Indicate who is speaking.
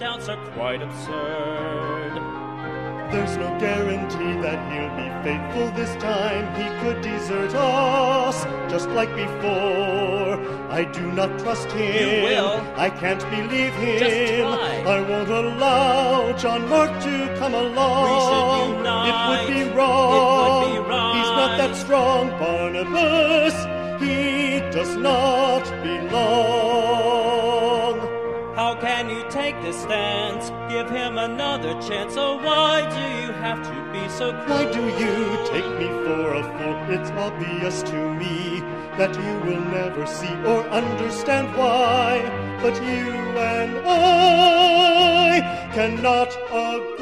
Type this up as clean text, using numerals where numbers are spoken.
Speaker 1: doubts are quite absurd.
Speaker 2: There's no guarantee that he'll be faithful this time. He could desert us, just like before. I do not trust him.
Speaker 1: You will.
Speaker 2: I can't believe him.
Speaker 1: Just try.
Speaker 2: I won't allow John Mark to come along.
Speaker 1: We should unite.
Speaker 2: It would be wrong.
Speaker 1: It would be right.
Speaker 2: He's not that strong, Barnabas. He does not belong.
Speaker 1: How can you take this stance? Give him another chance. Oh, why do you have to be so cruel?
Speaker 2: Why do you take me for a fool? It's obvious to me that you will never see or understand why. But you and I cannot agree.